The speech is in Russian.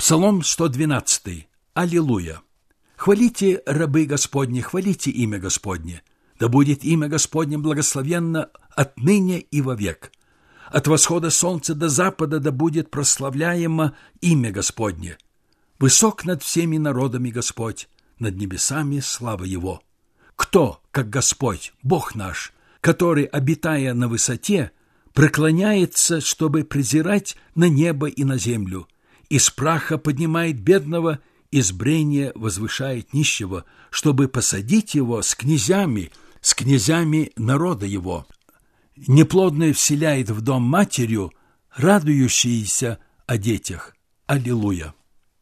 Псалом 112. Аллилуйя! Хвалите, рабы Господни, хвалите имя Господне. Да будет имя Господне благословенно отныне и вовек. От восхода солнца до запада да будет прославляемо имя Господне. Высок над всеми народами Господь, над небесами слава Его. Кто, как Господь, Бог наш, который, обитая на высоте, преклоняется, чтобы презирать на небо и на землю, из праха поднимает бедного, из брения возвышает нищего, чтобы посадить его с князями народа его. Неплодное вселяет в дом матерью, радующиеся о детях. Аллилуйя!